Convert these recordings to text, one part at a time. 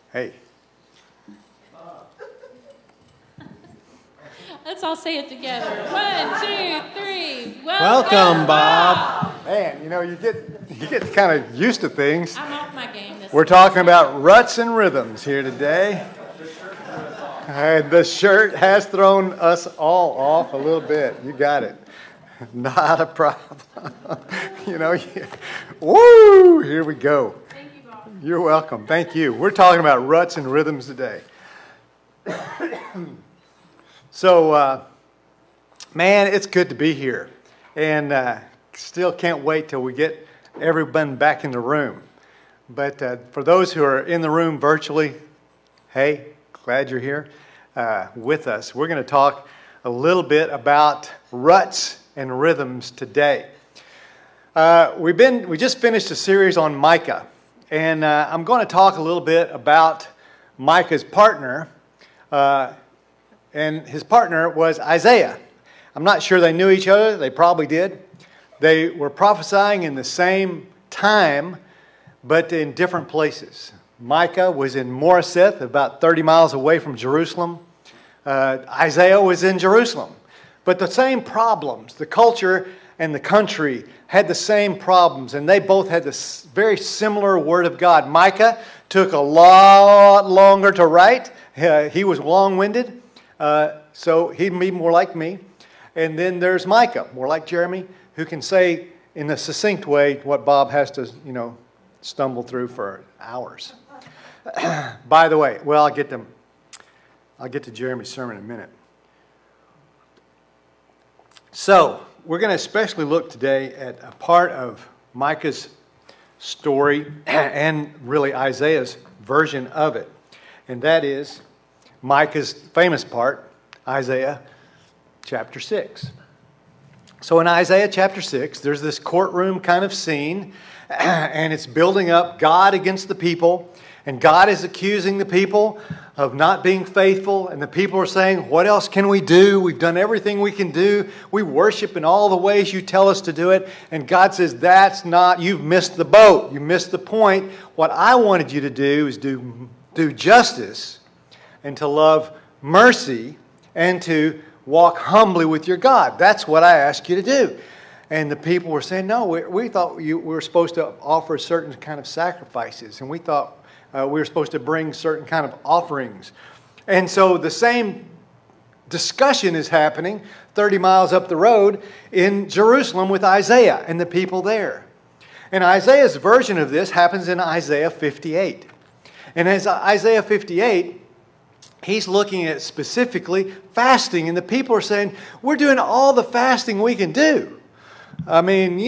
Hey. Let's all say it together. 1, 2, 3. Welcome, Bob. Man, you know, you get kind of used to things. I'm off my game this We're talking about ruts and rhythms here today. And the shirt has thrown us all off a little bit. You got it. Not a problem. Woo! Here we go. Thank you, Bob. You're welcome. Thank you. We're talking about ruts and rhythms today. So, man, it's good to be here. And still can't wait till we get everyone back in the room. But for those who are in the room virtually, hey, glad you're here with us. We're going to talk a little bit about ruts and rhythms today. We just finished a series on Micah. And I'm going to talk a little bit about Micah's partner. And his partner was Isaiah. I'm not sure they knew each other. They probably did. They were prophesying in the same time, but in different places. Micah was in Moresheth, about 30 miles away from Jerusalem. Isaiah was in Jerusalem. But the same problems, the culture and the country had the same problems, and they both had this very similar Word of God. Micah took a lot longer to write. He was long-winded, so he'd be more like me. And then there's Micah, more like Jeremy, who can say in a succinct way what Bob has to, stumble through for hours. By the way, well, I'll get to Jeremy's sermon in a minute. So, we're going to especially look today at a part of Micah's story and really Isaiah's version of it. And that is Micah's famous part, Isaiah chapter 6. So in Isaiah chapter 6, there's this courtroom kind of scene, and it's building up God against the people. And God is accusing the people of not being faithful. And the people are saying, what else can we do? We've done everything we can do. We worship in all the ways you tell us to do it. And God says, you've missed the boat. You missed the point. What I wanted you to do is do justice and to love mercy and to walk humbly with your God. That's what I asked you to do. And the people were saying, no, we thought we were supposed to offer certain kind of sacrifices. And we thought we were supposed to bring certain kind of offerings. And so the same discussion is happening 30 miles up the road in Jerusalem with Isaiah and the people there. And Isaiah's version of this happens in Isaiah 58. And as Isaiah 58, he's looking at specifically fasting. And the people are saying, we're doing all the fasting we can do. I mean,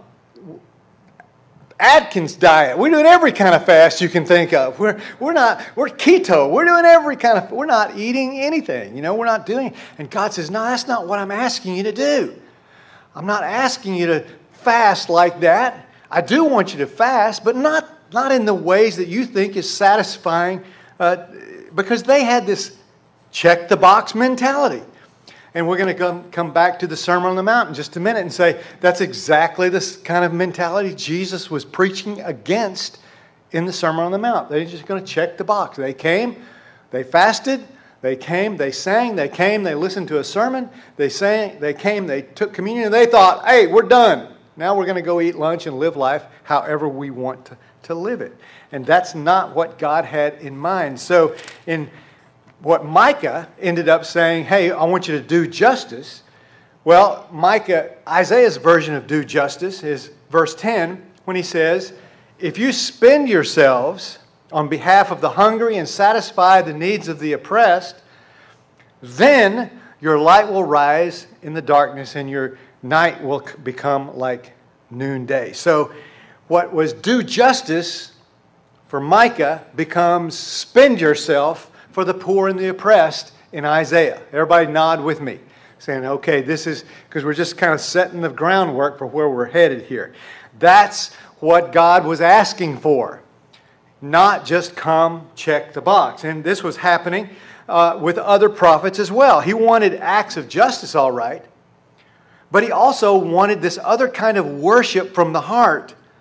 Atkins diet. We're doing every kind of fast you can think of. We're keto. We're doing every kind of, we're not eating anything. We're not doing. And God says, no, that's not what I'm asking you to do. I'm not asking you to fast like that. I do want you to fast, but not in the ways that you think is satisfying, because they had this check the box mentality. And we're going to come back to the Sermon on the Mount in just a minute and say that's exactly this kind of mentality Jesus was preaching against in the Sermon on the Mount. They're just going to check the box. They came, they fasted, they came, they sang, they came, they listened to a sermon, they sang, they came, they took communion, and they thought, hey, we're done. Now we're going to go eat lunch and live life however we want to live it. And that's not what God had in mind. So in what Micah ended up saying, hey, I want you to do justice. Well, Isaiah's version of do justice is verse 10 when he says, if you spend yourselves on behalf of the hungry and satisfy the needs of the oppressed, then your light will rise in the darkness and your night will become like noonday. So what was do justice for Micah becomes spend yourself for the poor and the oppressed in Isaiah. Everybody nod with me, saying, okay, this is, because we're just kind of setting the groundwork for where we're headed here. That's what God was asking for, not just come check the box. And this was happening with other prophets as well. He wanted acts of justice, all right, but he also wanted this other kind of worship from the heart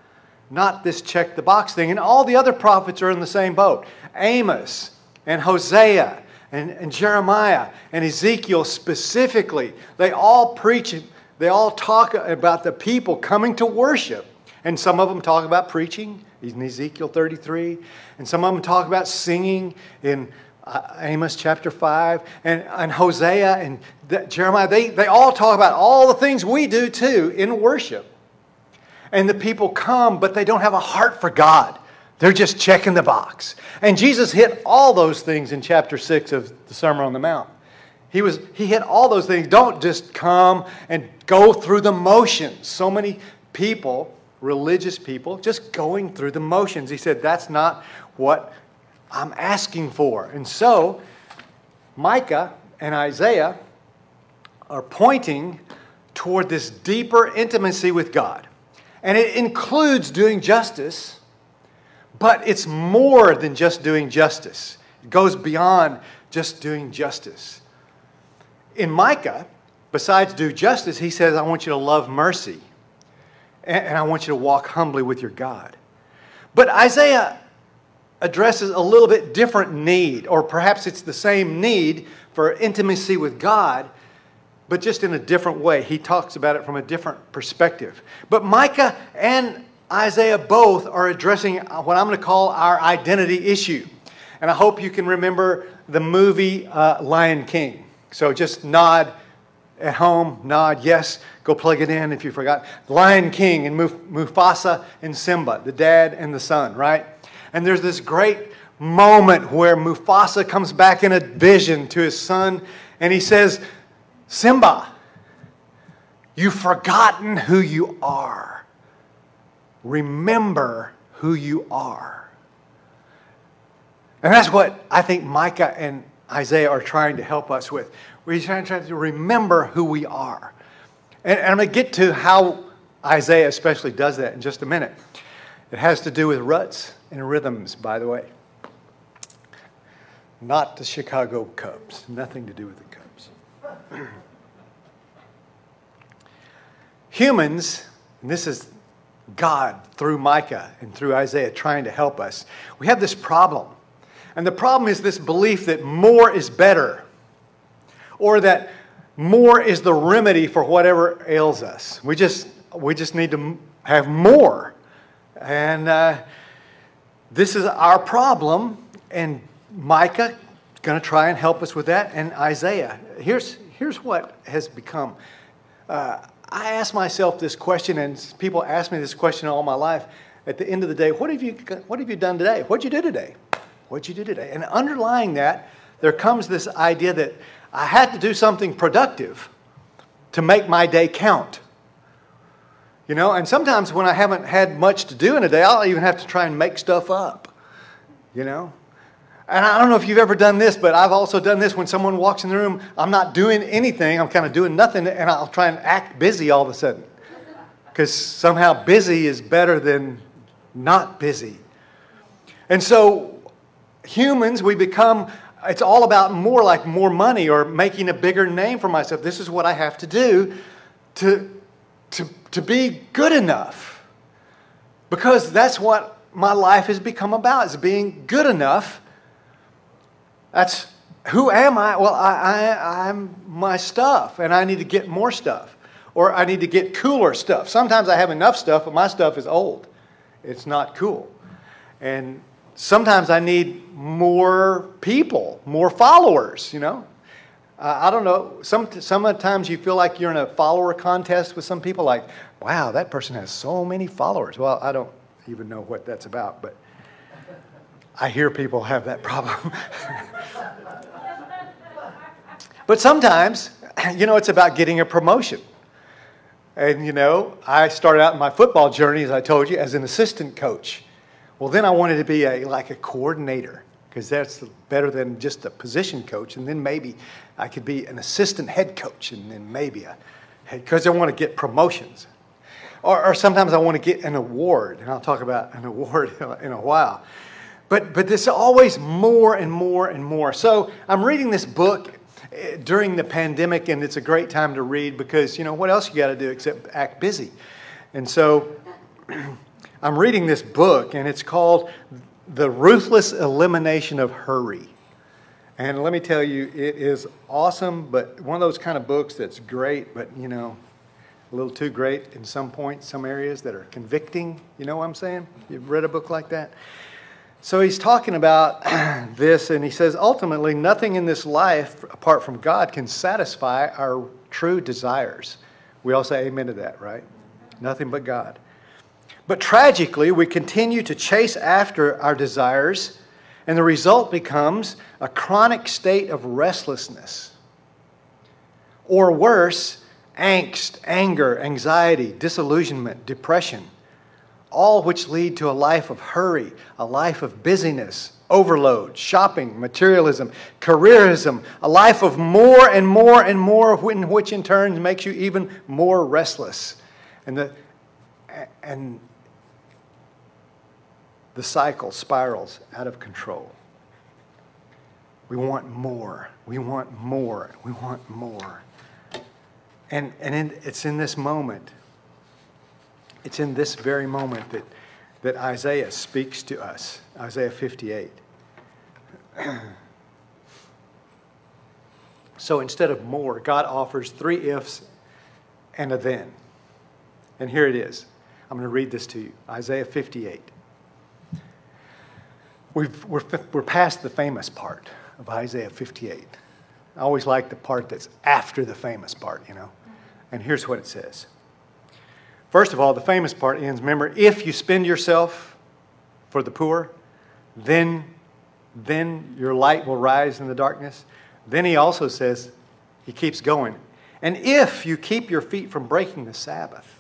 not this check the box thing. And all the other prophets are in the same boat. Amos and Hosea and Jeremiah and Ezekiel specifically, they all preach, they all talk about the people coming to worship. And some of them talk about preaching in Ezekiel 33. And some of them talk about singing in Amos chapter 5. And Hosea and Jeremiah, they all talk about all the things we do too in worship. And the people come, but they don't have a heart for God. They're just checking the box. And Jesus hit all those things in chapter 6 of the Sermon on the Mount. He hit all those things. Don't just come and go through the motions. So many people, religious people, just going through the motions. He said, that's not what I'm asking for. And so, Micah and Isaiah are pointing toward this deeper intimacy with God. And it includes doing justice, but it's more than just doing justice. It goes beyond just doing justice. In Micah, besides do justice, he says, I want you to love mercy. And I want you to walk humbly with your God. But Isaiah addresses a little bit different need, or perhaps it's the same need for intimacy with God, but just in a different way. He talks about it from a different perspective. But Micah and Isaiah both are addressing what I'm going to call our identity issue. And I hope you can remember the movie Lion King. So just nod at home, nod yes, go plug it in if you forgot. Lion King and Mufasa and Simba, the dad and the son, right? And there's this great moment where Mufasa comes back in a vision to his son and he says, Simba, you've forgotten who you are. Remember who you are. And that's what I think Micah and Isaiah are trying to help us with. We're trying to remember who we are. And I'm going to get to how Isaiah especially does that in just a minute. It has to do with ruts and rhythms, by the way. Not the Chicago Cubs. Nothing to do with the Cubs. Humans, and this is God through Micah and through Isaiah trying to help us. We have this problem. And the problem is this belief that more is better, or that more is the remedy for whatever ails us. We just need to have more. And this is our problem, and Micah is going to try and help us with that, and Isaiah. Here's what has become. I ask myself this question, and people ask me this question all my life. At the end of the day, what have you done today? What'd you do today? What'd you do today? And underlying that, there comes this idea that I had to do something productive to make my day count. You know, and sometimes when I haven't had much to do in a day, I'll even have to try and make stuff up. You know? And I don't know if you've ever done this, but I've also done this when someone walks in the room, I'm not doing anything, I'm kind of doing nothing, and I'll try and act busy all of a sudden. Because somehow busy is better than not busy. And so humans, we become, it's all about more, like more money or making a bigger name for myself. This is what I have to do to be good enough. Because that's what my life has become about, is being good enough. That's, who am I? Well, I'm my stuff, and I need to get more stuff. Or I need to get cooler stuff. Sometimes I have enough stuff, but my stuff is old. It's not cool. And sometimes I need more people, more followers, you know. I don't know. Sometimes you feel like you're in a follower contest with some people, like, wow, that person has so many followers. Well, I don't even know what that's about, but I hear people have that problem. But sometimes, you know, it's about getting a promotion. And, you know, I started out in my football journey, as I told you, as an assistant coach. Well, then I wanted to be like a coordinator, because that's better than just a position coach. And then maybe I could be an assistant head coach, and then maybe because I want to get promotions. Or sometimes I want to get an award, and I'll talk about an award in a while. But there's always more and more and more. So I'm reading this book during the pandemic, and it's a great time to read because, you know, what else you got to do except act busy? And so I'm reading this book, and it's called The Ruthless Elimination of Hurry. And let me tell you, it is awesome, but one of those kind of books that's great, but, you know, a little too great in some points, some areas that are convicting. You know what I'm saying? You've read a book like that? So he's talking about this, and he says, ultimately, nothing in this life, apart from God, can satisfy our true desires. We all say amen to that, right? Nothing but God. But tragically, we continue to chase after our desires, and the result becomes a chronic state of restlessness. Or worse, angst, anger, anxiety, disillusionment, depression, all which lead to a life of hurry, a life of busyness, overload, shopping, materialism, careerism, a life of more and more and more, which in turn makes you even more restless. And the cycle spirals out of control. We want more. We want more. We want more. It's in this moment, it's in this very moment that Isaiah speaks to us. Isaiah 58. So instead of more, God offers 3 ifs and a then. And here it is. I'm going to read this to you. Isaiah 58. We're past the famous part of Isaiah 58. I always like the part that's after the famous part, you know. And here's what it says. First of all, the famous part ends, remember, if you spend yourself for the poor, then your light will rise in the darkness. Then he also says, he keeps going, and if you keep your feet from breaking the Sabbath,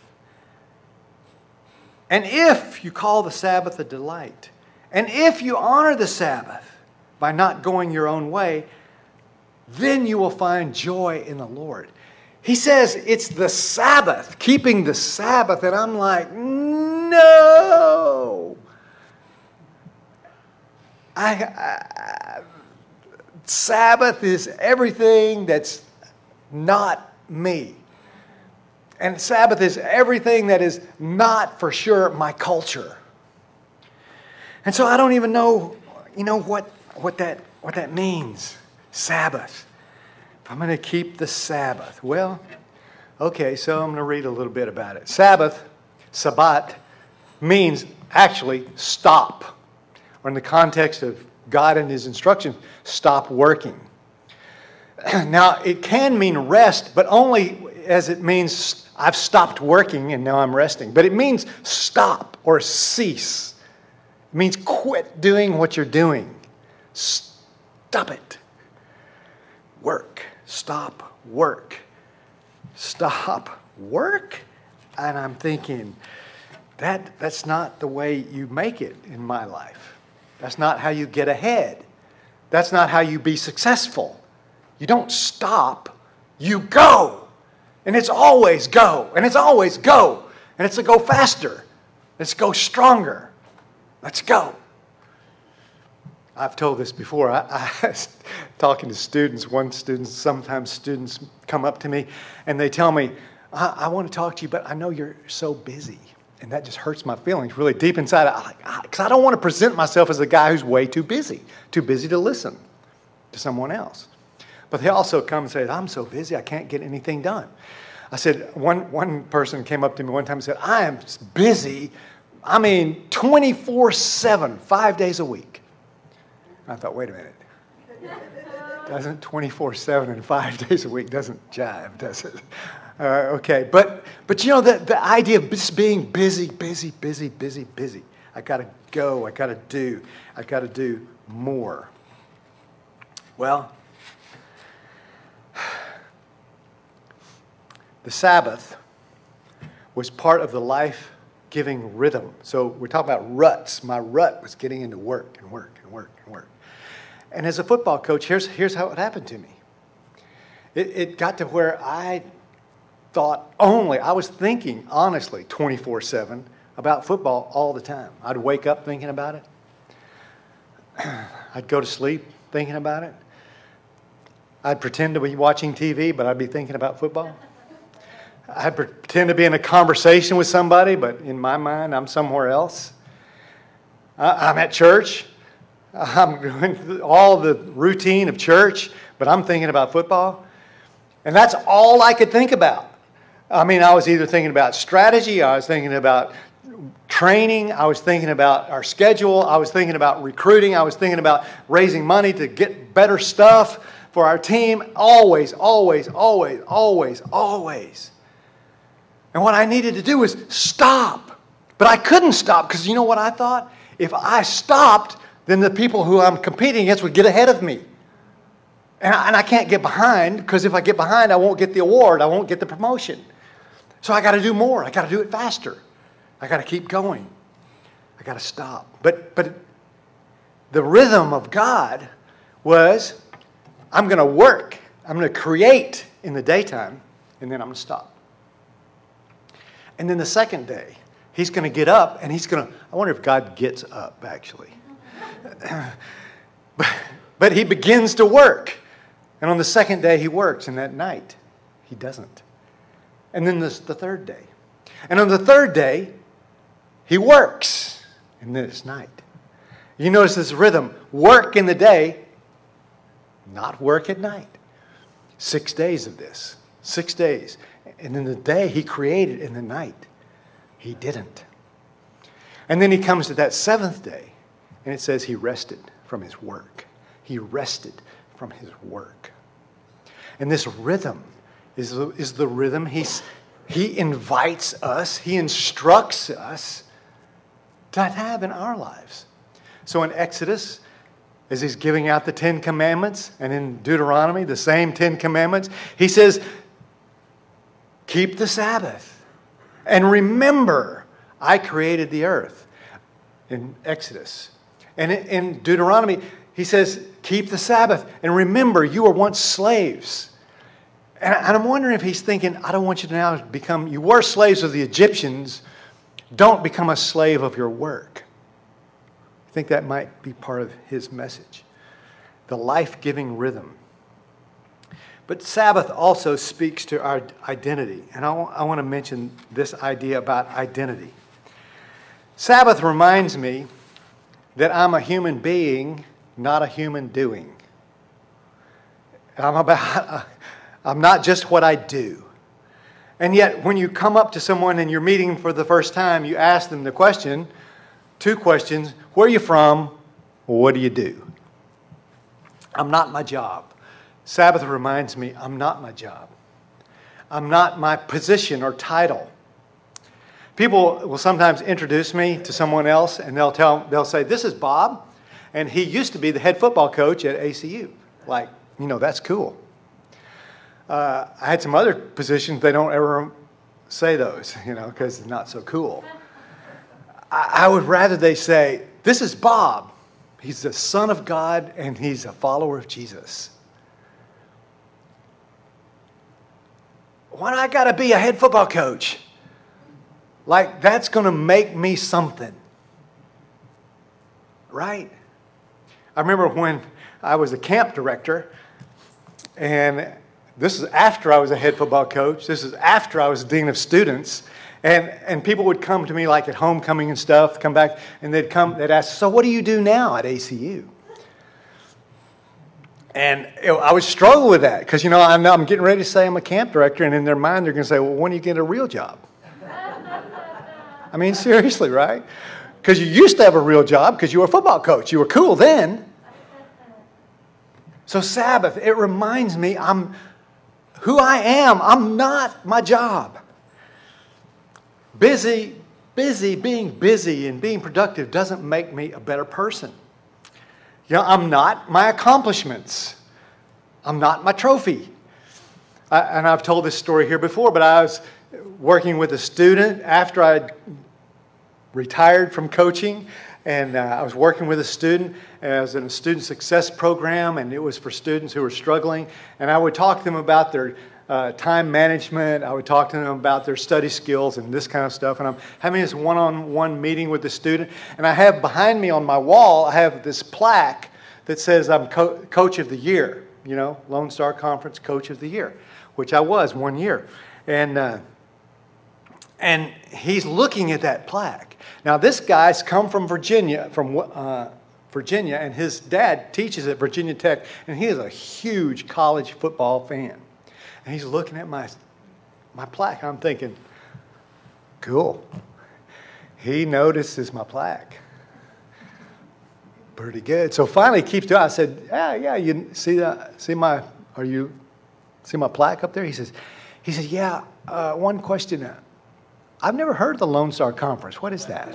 and if you call the Sabbath a delight, and if you honor the Sabbath by not going your own way, then you will find joy in the Lord. He says it's the Sabbath, keeping the Sabbath, and I'm like, no. Sabbath is everything that's not me. And Sabbath is everything that is not for sure my culture. And so I don't even know, you know, what that means. Sabbath. If I'm going to keep the Sabbath. Well, okay, so I'm going to read a little bit about it. Sabbath, Sabbat, means actually stop. Or in the context of God and His instructions, stop working. Now, it can mean rest, but only as it means I've stopped working and now I'm resting. But it means stop or cease. It means quit doing what you're doing. Stop it. Work. Stop work. Stop work? And I'm thinking, that's not the way you make it in my life. That's not how you get ahead. That's not how you be successful. You don't stop, you go. And it's always go. And it's always go. And it's to go faster. Let's go stronger. Let's go. I've told this before. I talking to students. Sometimes students come up to me and they tell me, I want to talk to you, but I know you're so busy. And that just hurts my feelings really deep inside. Because I don't want to present myself as a guy who's way too busy to listen to someone else. But they also come and say, I'm so busy, I can't get anything done. I said, one person came up to me one time and said, I am busy, 24/7, 5 days a week. I thought, wait a minute. Doesn't 24/7 and 5 days a week doesn't jive, does it? Okay, but you know, the idea of just being busy. I got to go, I got to do more. Well, the Sabbath was part of the life-giving rhythm. So we're talking about ruts. My rut was getting into work. And as a football coach, here's how it happened to me. It got to where I was thinking, honestly, 24/7 about football all the time. I'd wake up thinking about it. I'd go to sleep thinking about it. I'd pretend to be watching TV, but I'd be thinking about football. I pretend to be in a conversation with somebody, but in my mind, I'm somewhere else. I'm at church. I'm doing all the routine of church, but I'm thinking about football. And that's all I could think about. I mean, I was either thinking about strategy, I was thinking about training, I was thinking about our schedule, I was thinking about recruiting, I was thinking about raising money to get better stuff for our team. Always, always, always, always, always. And what I needed to do was stop. But I couldn't stop because you know what I thought? If I stopped, then the people who I'm competing against would get ahead of me. And I can't get behind, because if I get behind, I won't get the award. I won't get the promotion. So I got to do more. I got to do it faster. I got to keep going. I got to stop. But the rhythm of God was, I'm going to work. I'm going to create in the daytime, and then I'm going to stop. And then the second day, He's going to get up, and He's going to, I wonder if God gets up, actually. But He begins to work. And on the second day, He works, and that night, He doesn't. And then there's the third day. And on the third day, He works, and then it's night. You notice this rhythm, work in the day, not work at night. 6 days of this, 6 days. And in the day He created, in the night, He didn't. And then He comes to that seventh day, and it says He rested from His work. He rested from His work. And this rhythm is the rhythm He invites us, He instructs us to have in our lives. So in Exodus, as He's giving out the 10 Commandments, and in Deuteronomy, the same 10 Commandments, He says, keep the Sabbath. And remember, I created the earth in Exodus. And in Deuteronomy, He says, keep the Sabbath. And remember, you were once slaves. And I'm wondering if He's thinking, I don't want you to now become, you were slaves of the Egyptians. Don't become a slave of your work. I think that might be part of His message. The life-giving rhythm. But Sabbath also speaks to our identity. And I want to mention this idea about identity. Sabbath reminds me that I'm a human being, not a human doing. I'm not just what I do. And yet, when you come up to someone and you're meeting for the first time, you ask them the question, 2 questions. Where are you from? What do you do? I'm not my job. Sabbath reminds me, I'm not my job. I'm not my position or title. People will sometimes introduce me to someone else, and they'll say, this is Bob, and he used to be the head football coach at ACU. Like, that's cool. I had some other positions, they don't ever say those, because it's not so cool. I would rather they say, this is Bob. He's the Son of God, and he's a follower of Jesus. Why do I got to be a head football coach? Like, that's going to make me something. Right? I remember when I was a camp director, and this is after I was a head football coach. This is after I was dean of students. And people would come to me like at homecoming and stuff, come back, and they'd ask, so what do you do now at ACU? And I would struggle with that because, I'm getting ready to say I'm a camp director, and in their mind they're going to say, well, when do you get a real job? I mean, seriously, right? Because you used to have a real job because you were a football coach. You were cool then. So Sabbath, it reminds me I'm who I am. I'm not my job. Being busy and being productive doesn't make me a better person. I'm not my accomplishments. I'm not my trophy. And I've told this story here before, but I was working with a student after I retired from coaching, and I was working with a student. And I was in a student success program, and it was for students who were struggling. And I would talk to them about their time management. I would talk to them about their study skills and this kind of stuff. And I'm having this one-on-one meeting with the student. And I have behind me on my wall, I have this plaque that says I'm Coach of the Year. Lone Star Conference Coach of the Year, which I was 1 year. And And he's looking at that plaque. Now, this guy's come from Virginia, and his dad teaches at Virginia Tech, and he is a huge college football fan. And he's looking at my plaque. I'm thinking, cool. He notices my plaque. Pretty good. So finally, he keeps doing it. I said, yeah, you see my plaque up there? He says, yeah. One question. I've never heard of the Lone Star Conference. What is that?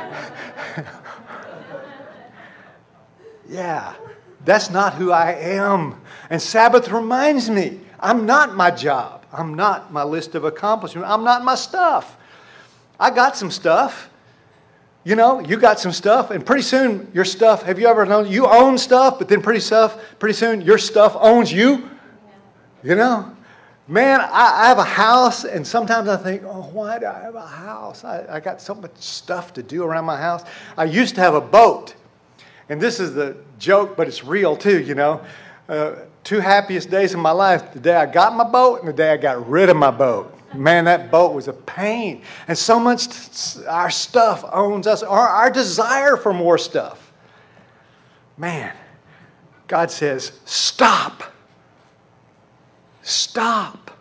Yeah, that's not who I am. And Sabbath reminds me, I'm not my job. I'm not my list of accomplishments. I'm not my stuff. I got some stuff. You know, you got some stuff, and pretty soon your stuff, have you ever known, you own stuff, but then pretty soon your stuff owns you? You know? Man, I have a house, and sometimes I think, oh, why do I have a house? I got so much stuff to do around my house. I used to have a boat, and this is the joke, but it's real too, you know. Two happiest days of my life, the day I got my boat and the day I got rid of my boat. Man, that boat was a pain. And so much our stuff owns us, or our desire for more stuff. Man, God says, stop. Stop.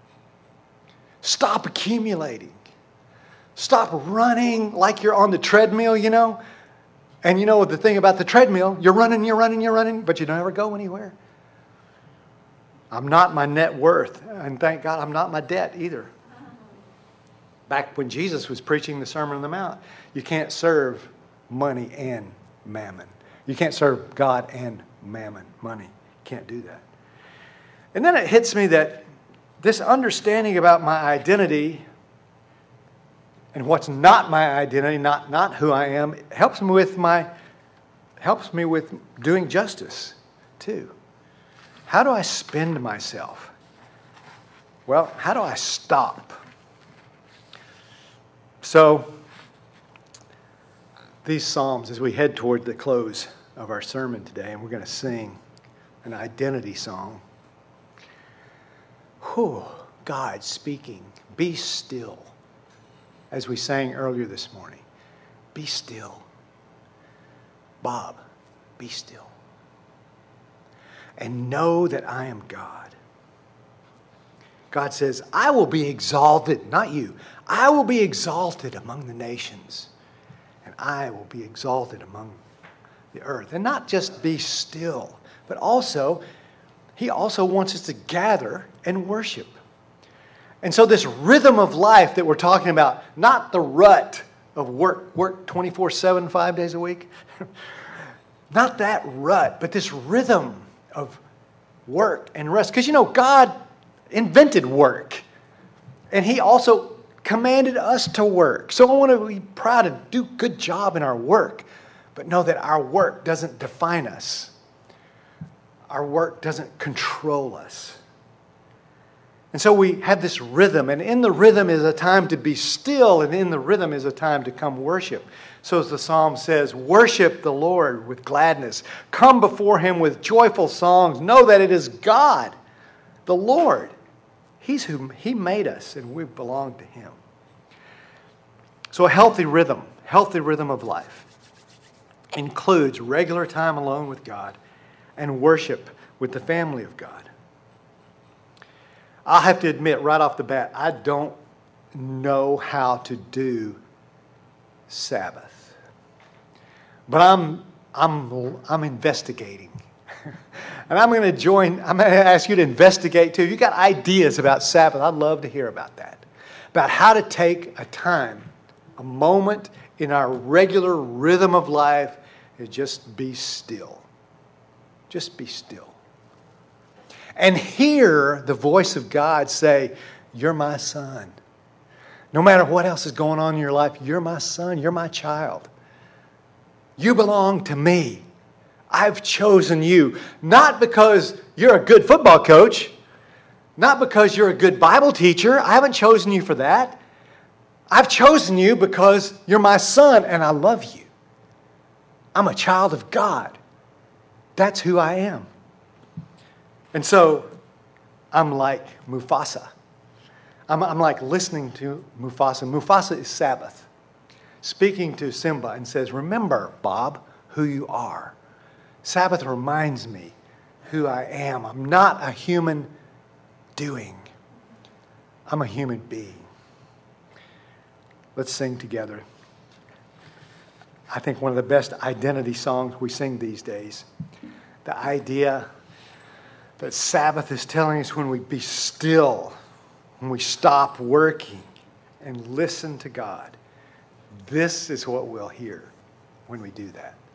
Stop accumulating. Stop running like you're on the treadmill, you know. And you know the thing about the treadmill, you're running, but you don't ever go anywhere. I'm not my net worth, and thank God I'm not my debt either. Back when Jesus was preaching the Sermon on the Mount, you can't serve money and mammon. You can't serve God and mammon, money. You can't do that. And then it hits me that this understanding about my identity and what's not my identity, not who I am, helps me with doing justice too. How do I spend myself? Well, how do I stop? So, these Psalms, as we head toward the close of our sermon today, and we're going to sing an identity song. Whew, God speaking, be still. As we sang earlier this morning, be still. Bob, be still. And know that I am God. God says, I will be exalted, not you. I will be exalted among the nations. And I will be exalted among the earth. And not just be still, but also, He also wants us to gather and worship. And so this rhythm of life that we're talking about, not the rut of work 24/7, 5 days a week. Not that rut, but this rhythm of work and rest. Because, you know, God invented work. And He also commanded us to work. So I want to be proud and do a good job in our work. But know that our work doesn't define us. Our work doesn't control us. And so we have this rhythm. And in the rhythm is a time to be still. And in the rhythm is a time to come worship. So as the psalm says, worship the Lord with gladness. Come before Him with joyful songs. Know that it is God, the Lord. He's who He made us, and we belong to Him. So a healthy rhythm of life includes regular time alone with God and worship with the family of God. I'll have to admit right off the bat, I don't know how to do Sabbath. But I'm investigating. And I'm going to ask you to investigate too. If you got ideas about Sabbath, I'd love to hear about that. About how to take a time, a moment in our regular rhythm of life and just be still. Just be still. And hear the voice of God say, you're my son. No matter what else is going on in your life, you're my son, you're my child. You belong to me. I've chosen you. Not because you're a good football coach. Not because you're a good Bible teacher. I haven't chosen you for that. I've chosen you because you're my son and I love you. I'm a child of God. That's who I am. And so, I'm like Mufasa. I'm like listening to Mufasa. Mufasa is Sabbath, speaking to Simba and says, remember, Bob, who you are. Sabbath reminds me who I am. I'm not a human doing. I'm a human being. Let's sing together. I think one of the best identity songs we sing these days. The idea that Sabbath is telling us when we be still, when we stop working and listen to God. This is what we'll hear when we do that.